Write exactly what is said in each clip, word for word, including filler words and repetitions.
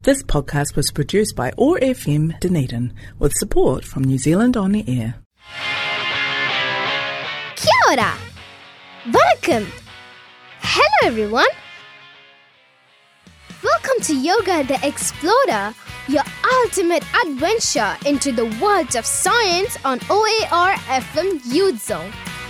This podcast was produced by O A R F M Dunedin with support from New Zealand On the Air. Kia ora! Welcome! Hello everyone! Welcome to Yoga the Explorer, your ultimate adventure into the world of science on O A R F M Youth Zone.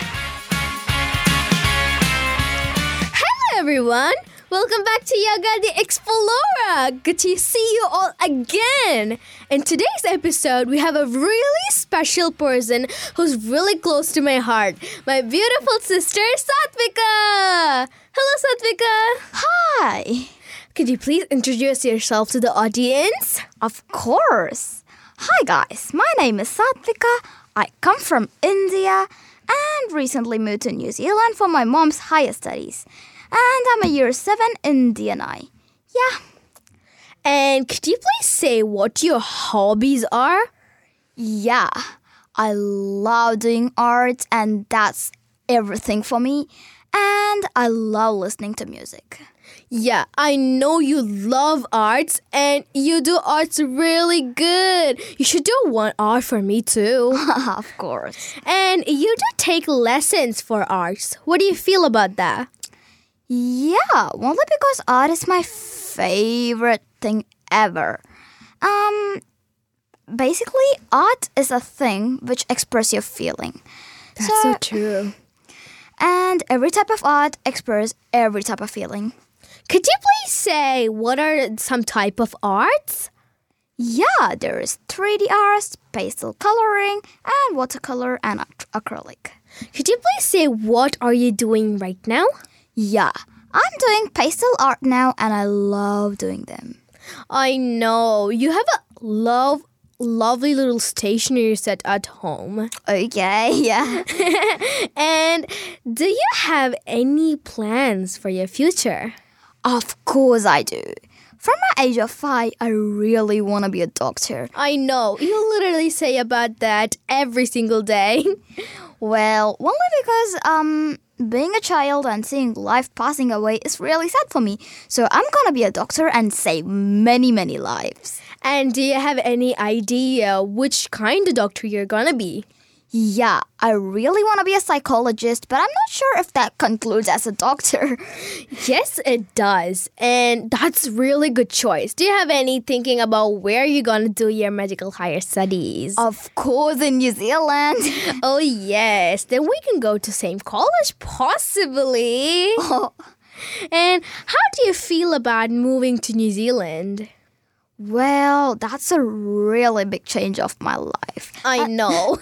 Hello everyone! Welcome back to Yoga the Explorer. Good to see you all again. In today's episode, we have a really special person who's really close to my heart. My beautiful sister, Satvika. Hello, Satvika. Hi. Could you please introduce yourself to the audience? Of course. Hi guys, my name is Satvika. I come from India and recently moved to New Zealand for my mom's higher studies. And I'm a year seven in D N I. Yeah. And could you please say what your hobbies are? Yeah. I love doing art and that's everything for me. And I love listening to music. Yeah, I know you love arts and you do arts really good. You should do one art for me too. Of course. And you do take lessons for arts. What do you feel about that? Yeah, only because art is my favorite thing ever. Um, basically, art is a thing which expresses your feeling. That's so, so true. And every type of art expresses every type of feeling. Could you please say what are some type of arts? Yeah, there is three D art, pastel coloring, and watercolor and ac- acrylic. Could you please say what are you doing right now? Yeah, I'm doing pastel art now and I love doing them. I know. You have a love, lovely little stationery set at home. Okay, yeah. And do you have any plans for your future? Of course I do. From my age of five, I really want to be a doctor. I know. You literally say about that every single day. Well, only because um, being a child and seeing life passing away is really sad for me. So I'm going to be a doctor and save many, many lives. And do you have any idea which kind of doctor you're going to be? Yeah, I really want to be a psychologist, but I'm not sure if that concludes as a doctor. Yes, it does. And that's really good choice. Do you have any thinking about where you're going to do your medical higher studies? Of course, in New Zealand. Oh, yes. Then we can go to same college, possibly. Oh. And how do you feel about moving to New Zealand? Well, that's a really big change of my life. I know.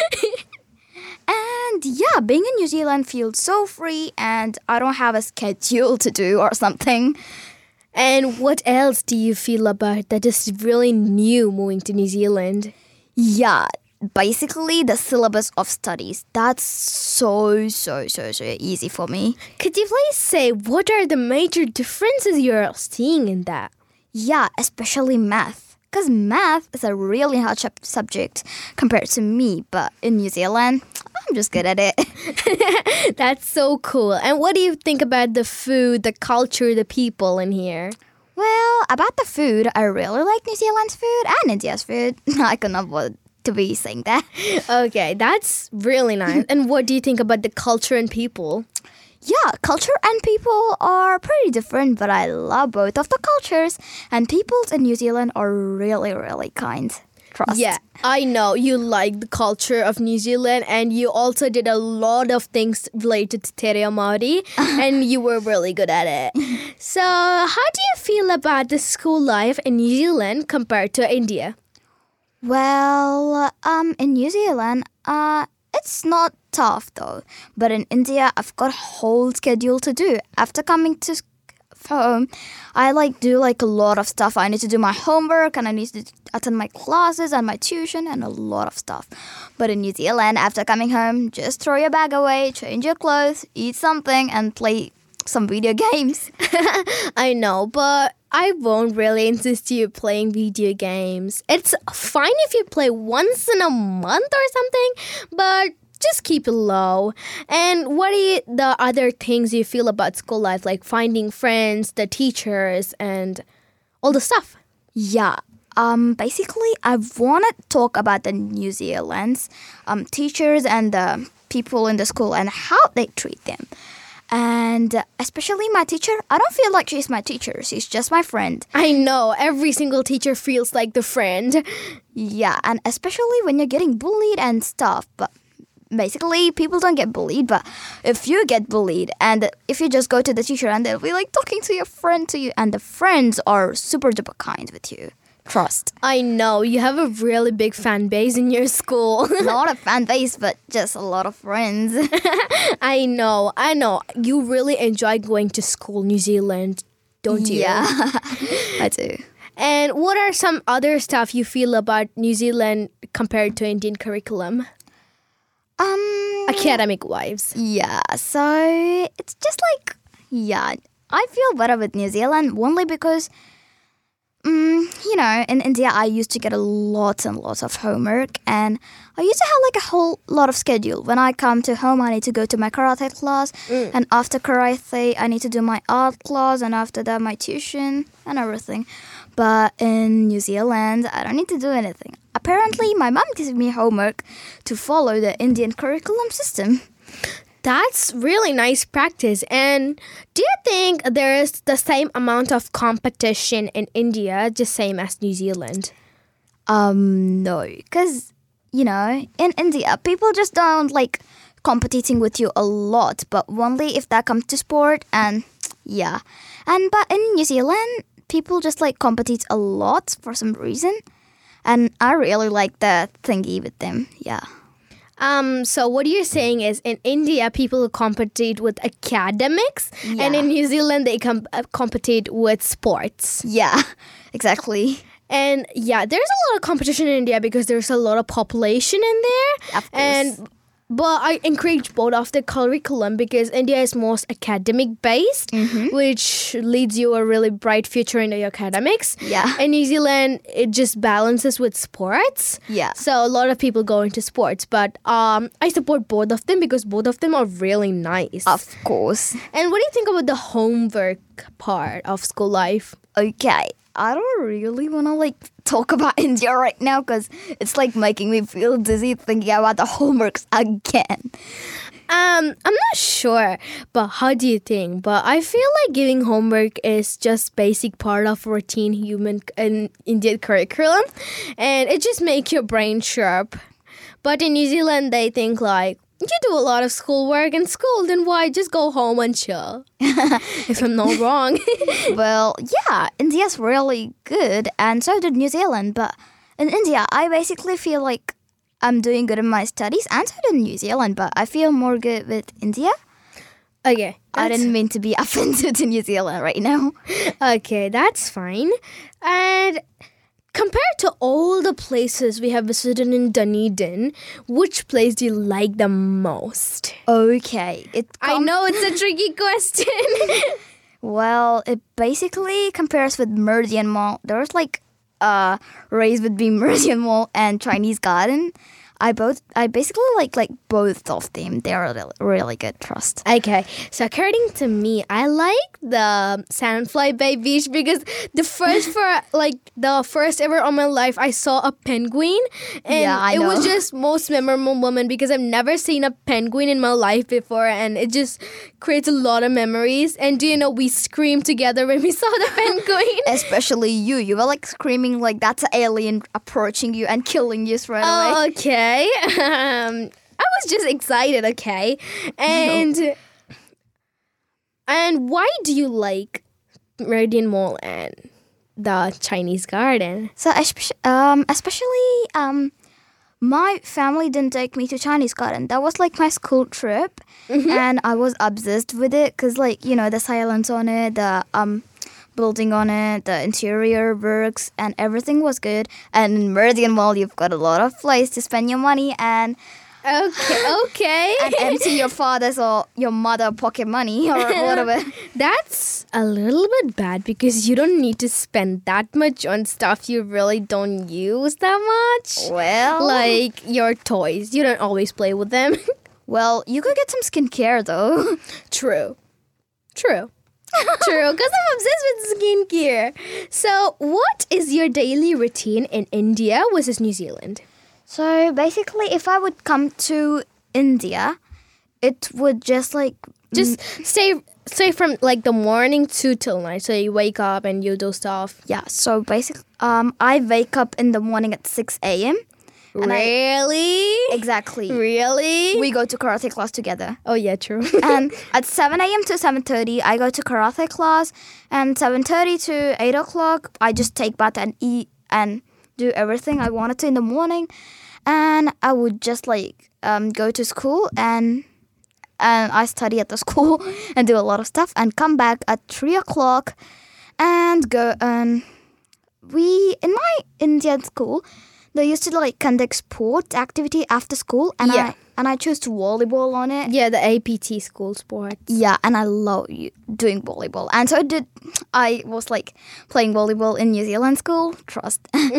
And yeah, being in New Zealand feels so free and I don't have a schedule to do or something. And what else do you feel about that is really new moving to New Zealand? Yeah, basically the syllabus of studies. That's so, so, so, so easy for me. Could you please say what are the major differences you're seeing in that? Yeah, especially math. Because math is a really hard sub- subject compared to me. But in New Zealand, I'm just good at it. That's so cool. And what do you think about the food, the culture, the people in here? Well, about the food, I really like New Zealand's food and India's food. I could not avoid to be saying that. Okay, that's really nice. And what do you think about the culture and people? Yeah, culture and people are pretty different, but I love both of the cultures. And peoples in New Zealand are really, really kind. Trust. Yeah, I know you like the culture of New Zealand and you also did a lot of things related to Te Reo Māori and you were really good at it. So, how do you feel about the school life in New Zealand compared to India? Well, um, in New Zealand, uh, it's not tough though. But in India, I've got a whole schedule to do. After coming to home, I like do like a lot of stuff. I need to do my homework and I need to attend my classes and my tuition and a lot of stuff. But in New Zealand, after coming home, just throw your bag away, change your clothes, eat something and play some video games. I know, but I won't really insist you playing video games. It's fine if you play once in a month or something, but just keep it low. And what are you, the other things you feel about school life, like finding friends, the teachers, and all the stuff? Yeah. Um, basically, I want to talk about the New Zealand's um, teachers and the people in the school and how they treat them. And especially my teacher, I don't feel like she's my teacher. She's just my friend. I know. Every single teacher feels like the friend. Yeah, and especially when you're getting bullied and stuff. But basically, people don't get bullied. But if you get bullied and if you just go to the teacher and they'll be like talking to your friend to you, and the friends are super duper kind with you. Trust. I know. You have a really big fan base in your school. Not a fan base, but just a lot of friends. I know. I know. You really enjoy going to school, New Zealand, don't you? Yeah, I do. And what are some other stuff you feel about New Zealand compared to Indian curriculum? Um, Academic wise. Yeah, so it's just like, yeah, I feel better with New Zealand only because Mm, you know, in India, I used to get a lot and lots of homework, and I used to have like a whole lot of schedule. When I come to home, I need to go to my karate class, Mm. and after karate, I need to do my art class, and after that, my tuition and everything. But in New Zealand, I don't need to do anything. Apparently, my mom gives me homework to follow the Indian curriculum system. That's really nice practice. And do you think there is the same amount of competition in India, just same as New Zealand? Um, no, because, you know, in India, people just don't like competing with you a lot, but only if that comes to sport and yeah. And but in New Zealand, people just like compete a lot for some reason. And I really like the thingy with them, yeah. Um, so what you're saying is in India, people compete with academics, Yeah. and in New Zealand, they com- uh, compete with sports. Yeah, exactly. And yeah, there's a lot of competition in India because there's a lot of population in there. Of course. And but I encourage both of the curriculum because India is most academic based, which leads you a really bright future in the academics. Yeah. In New Zealand, it just balances with sports. Yeah. So a lot of people go into sports, but um, I support both of them because both of them are really nice. Of course. And what do you think about the homework part of school life? Okay, I don't really want to like talk about India right now because it's like making me feel dizzy thinking about the homeworks again. Um, I'm not sure, but how do you think? But I feel like giving homework is just basic part of routine human in Indian curriculum, and it just makes your brain sharp. But in New Zealand, they think like, you do a lot of schoolwork in school, then why just go home and chill? If I'm not wrong. Well, yeah, India's really good, and so did New Zealand. But in India, I basically feel like I'm doing good in my studies, and so did New Zealand. But I feel more good with India. Okay. I that's- didn't mean to be offensive to New Zealand right now. Okay, that's fine. And compared to all the places we have visited in Dunedin, which place do you like the most? Okay, it. I com- know it's a tricky question. Well, it basically compares with Meridian Mall. There's like uh race between Meridian Mall and Chinese Garden. I both I basically like like both of them. They are really, really good. Trust. Okay, so according to me, I like the Sandfly Bay Beach because the first for like the first ever on my life, I saw a penguin, and Yeah, I it was know. just most memorable moment because I've never seen a penguin in my life before, and it just creates a lot of memories. And do you know we screamed together when we saw the penguin? Especially you. You were like screaming like that's an alien approaching you and killing you straight away. Oh, okay. Um, I was just excited, okay? And and why do you like Meridian Mall and the Chinese Garden? So especially, um, especially um, my family didn't take me to Chinese Garden. That was like my school trip, and I was obsessed with it because, like, you know, the silence on it, the um. building on it, the interior works, and everything was good. And in Meridian Mall, you've got a lot of place to spend your money and Okay, okay. and empty your father's or your mother pocket money or whatever. That's a little bit bad because you don't need to spend that much on stuff you really don't use that much. Well, Like your toys. You don't always play with them. well, you could get some skincare though. True. True. True, because I'm obsessed with skincare. So, what is your daily routine in India versus New Zealand? So basically, if I would come to India, it would just like Just stay stay from like the morning to till night. So you wake up and you do stuff. yeah. So basically, um, I wake up in the morning at six a.m. And I- Really? Exactly. Really? We go to karate class together. oh yeah, true. And at seven a.m. to seven thirty, I go to karate class. And seven thirty to eight o'clock, I just take bath and eat and do everything I wanted to in the morning. And I would just like um, go to school and and I study at the school and do a lot of stuff and come back at three o'clock and go and we in my Indian school they used to like conduct sport activity after school and Yeah. I and I chose volleyball on it. yeah, the A P T school sports. Yeah, and I love you doing volleyball. And so did I was like playing volleyball in New Zealand school. Trust.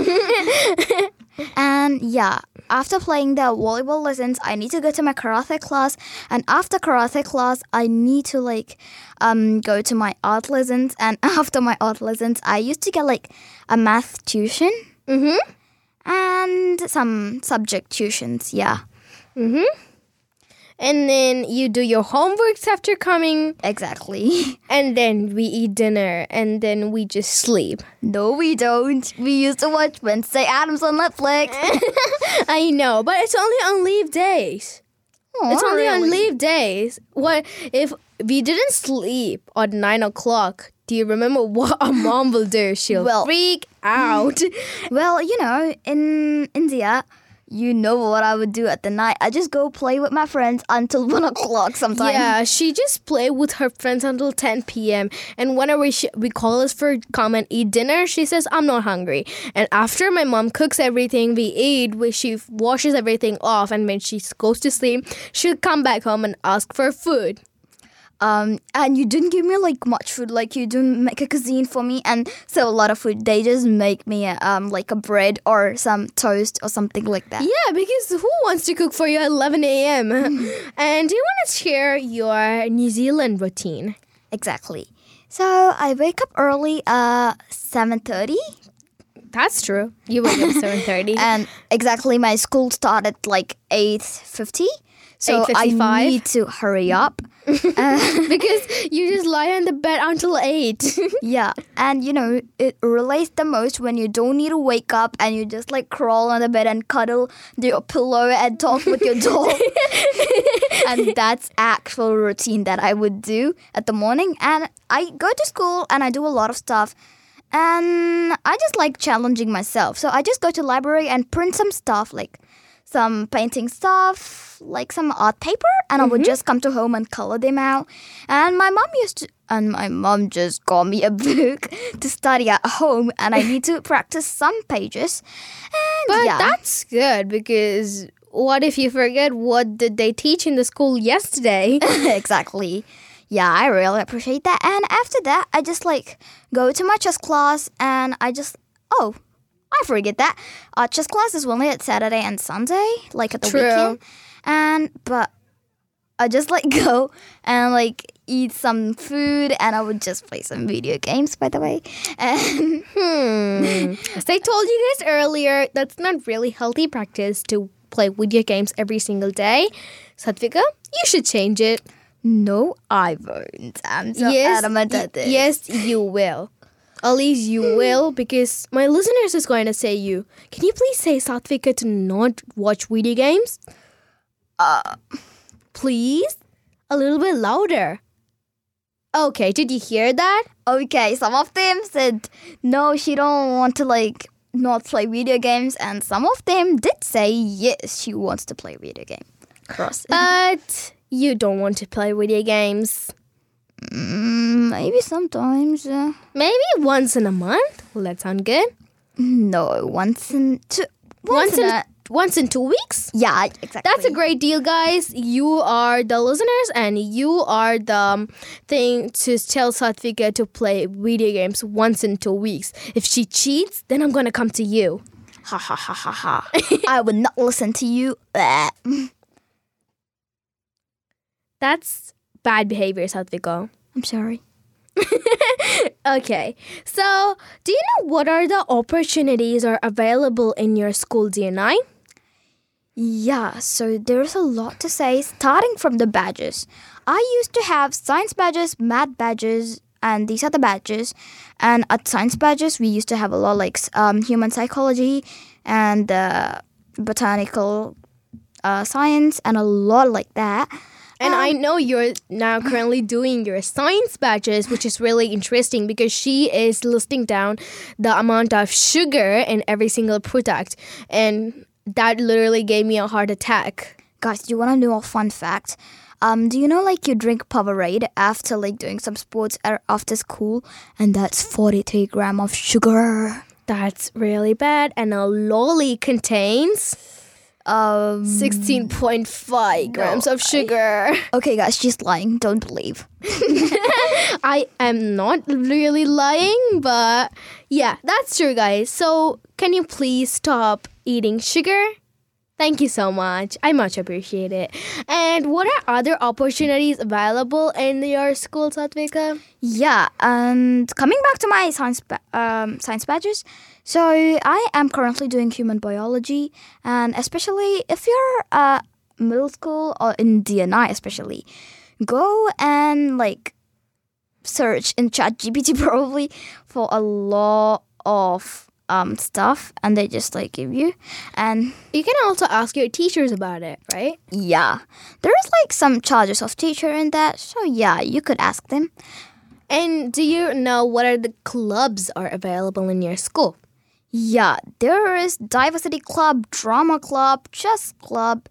And yeah, after playing the volleyball lessons, I need to go to my karate class. And after karate class, I need to like um go to my art lessons. And after my art lessons, I used to get like a math tuition Mm-hmm. and some subject tuitions. Yeah, Mm-hmm. And then you do your homeworks after coming, exactly. and then we eat dinner, and then we just sleep. No, we don't. We used to watch Wednesday Addams on Netflix. I know, but it's only on leave days. Aw, It's only on really? leave days. What if we didn't sleep at nine o'clock? Do you remember what our mom will do? She'll Well- freak out. Well, you know, in India, you know what I would do at the night. I just go play with my friends until one o'clock sometimes. Yeah, she just play with her friends until ten p.m. And whenever she, we call us for come and eat dinner, she says, I'm not hungry. And after my mom cooks everything we eat, we, she washes everything off. And when she goes to sleep, she'll come back home and ask for food. Um, and you didn't give me like much food. Like you didn't make a cuisine for me, and so a lot of food. They just make me a, um like a bread or some toast or something like that. Yeah, because who wants to cook for you at eleven a.m.? And do you want to share your New Zealand routine? Exactly. So I wake up early, uh, seven thirty. That's true. You wake up at seven thirty. And exactly, my school started like eight fifty. So I eight fifty-five? need to hurry up. Uh, Because you just lie on the bed until eight. yeah, and you know, it relates the most when you don't need to wake up and you just like crawl on the bed and cuddle your pillow and talk with your dog. And that's actual routine that I would do at the morning. And I go to school and I do a lot of stuff. And I just like challenging myself. So I just go to library and print some stuff like some painting stuff, like some art paper, and I would just come to home and color them out. And my mom used to, and my mom just got me a book to study at home, and I need to practice some pages. And But yeah, that's good because what if you forget what did they teach in the school yesterday? exactly. Yeah, I really appreciate that. And after that, I just like go to my chess class, and I just oh. I forget that. Uh, chess class is only at Saturday and Sunday, like at the True. weekend. And but I just like go and like eat some food, and I would just play some video games. By the way, and Hmm. As I told you guys earlier, that's not really healthy practice to play video games every single day. Satvika, you should change it. no, I won't. I'm so adamant y- at this. yes, you will. At least you will, because my listeners is going to say you. Can you please say Satvika to not watch video games? Uh, Please? A little bit louder. Okay, did you hear that? okay, some of them said no, she don't want to like not play video games, and some of them did say yes, she wants to play video game. Cross. But you don't want to play video games. Mm, maybe sometimes. Uh, Maybe once in a month? Will that sound good? no, once in two. Once, Once, in, in a, once in two weeks? yeah, exactly. That's a great deal, guys. You are the listeners and you are the um, thing to tell Satvika to play video games once in two weeks. If she cheats, then I'm going to come to you. Ha ha ha ha ha. I would not listen to you. Bleh. That's bad behavior, Satvika. I'm sorry. Okay, so do you know what are the opportunities are available in your school, D N I? Yeah, so there's a lot to say starting from the badges. I used to have science badges, math badges, and these are the badges. And at science badges, we used to have a lot like um, human psychology and uh, botanical uh, science and a lot like that. And Um, I know you're now currently doing your science badges, which is really interesting because she is listing down the amount of sugar in every single product. And that literally gave me a heart attack. Guys, do you want to know a fun fact? Um, do you know like you drink Powerade after like doing some sports or after school, and that's forty-three gram of sugar. That's really bad. And a lolly contains Um, sixteen point five grams of sugar. okay, guys, she's lying. Don't believe. I am not really lying, but yeah, that's true, guys. So, can you please stop eating sugar? Thank you so much. I much appreciate it. And what are other opportunities available in your school, Satvika? Yeah, and coming back to my science ba- um, science badges, so I am currently doing human biology, and especially if you're uh, middle school or in D N I especially, go and like search in ChatGPT probably for a lot of um stuff, and they just like give you. And You can also ask your teachers about it, right? yeah, there's like some charges of teacher in that, so yeah, you could ask them. And do you know what are the clubs are available in your school? Yeah, there is diversity club, drama club, chess club,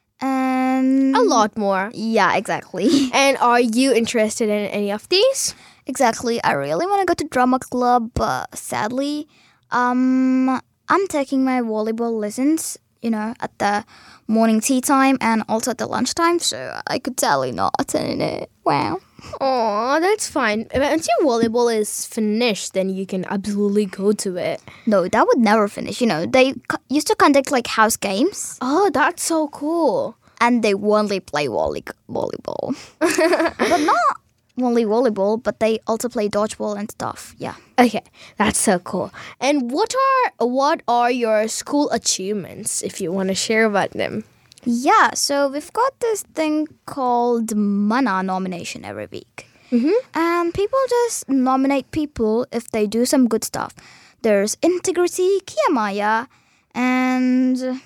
and A lot more. Yeah, exactly. And are you interested in any of these? Exactly. I really want to go to drama club, but sadly, um, I'm taking my volleyball lessons, you know, at the morning tea time and also at the lunchtime, so I could totally not attend it. Wow. Oh, that's fine. Once your volleyball is finished, then you can absolutely go to it. No, that would never finish. You know, they co- used to conduct like house games, Oh, that's so cool. and they only play volley- volleyball. But not only volleyball, but they also play dodgeball and stuff. Yeah. Okay, that's so cool. And what are what are your school achievements, if you want to share about them? Yeah, so we've got this thing called Mana nomination every week. Mm-hmm. And people just nominate people if they do some good stuff. There's Integrity, Kiyamaya, and...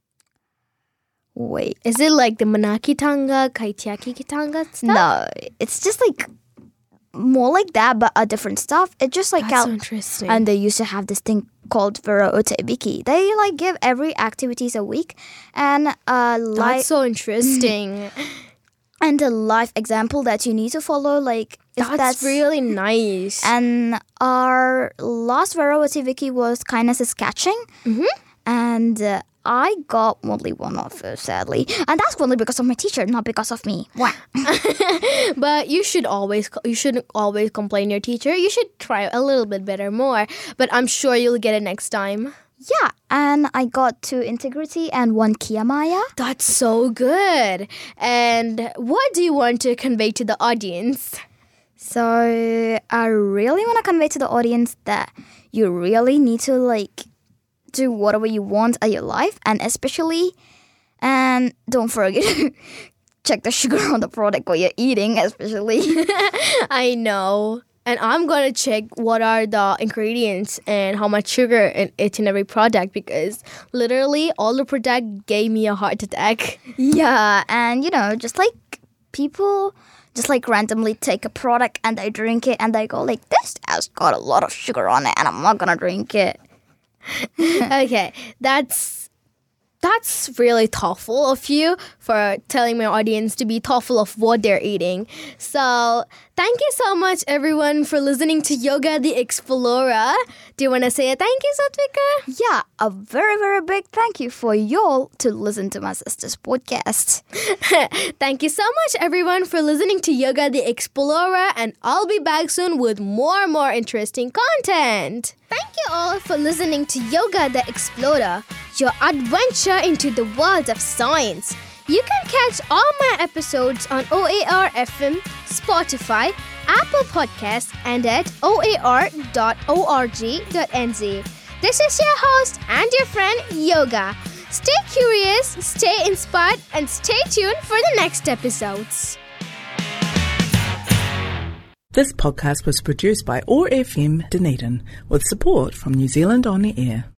Wait. Is it like the Manaki Tanga, Kaitiaki Kitanga stuff? No, it's just like more like that, but a different stuff. It's just like That's how... so interesting. And they used to have this thing called Vera Otebiki. They like give every activities a week and uh like That's so interesting. and a life example that you need to follow. Like if that's, that's really nice. And our last Vera Otebiki was kindness is catching, Mhm. and uh, I got only one of those, sadly, and that's only because of my teacher, not because of me. Wow. But you should always you shouldn't always complain your teacher. You should try a little bit better more. But I'm sure you'll get it next time. Yeah, and I got two Integrity and one Kiyamaya. That's so good. And what do you want to convey to the audience? So I really want to convey to the audience that you really need to like do whatever you want at your life, and especially, and don't forget to check the sugar on the product what you're eating, especially. I know. And I'm going to check what are the ingredients and how much sugar in each and every product, because literally all the product gave me a heart attack. Yeah, and you know, just like people just like randomly take a product and they drink it and they go like, this has got a lot of sugar on it and I'm not gonna drink it. Okay, that's that's really thoughtful of you for telling my audience to be thoughtful of what they're eating. So thank you so much, everyone, for listening to Yoga the Explorer. Do you want to say a thank you, Satvika? Yeah, a very, very big thank you for y'all to listen to my sister's podcast. Thank you so much, everyone, for listening to Yoga the Explorer, and I'll be back soon with more and more interesting content. Thank you all for listening to Yoga the Explorer, your adventure into the world of science. You can catch all my episodes on O A R F M, Spotify, Apple Podcasts and at o a r dot org dot n z. This is your host and your friend, Yoga. Stay curious, stay inspired, and stay tuned for the next episodes. This podcast was produced by O A R F M Dunedin with support from New Zealand On the Air.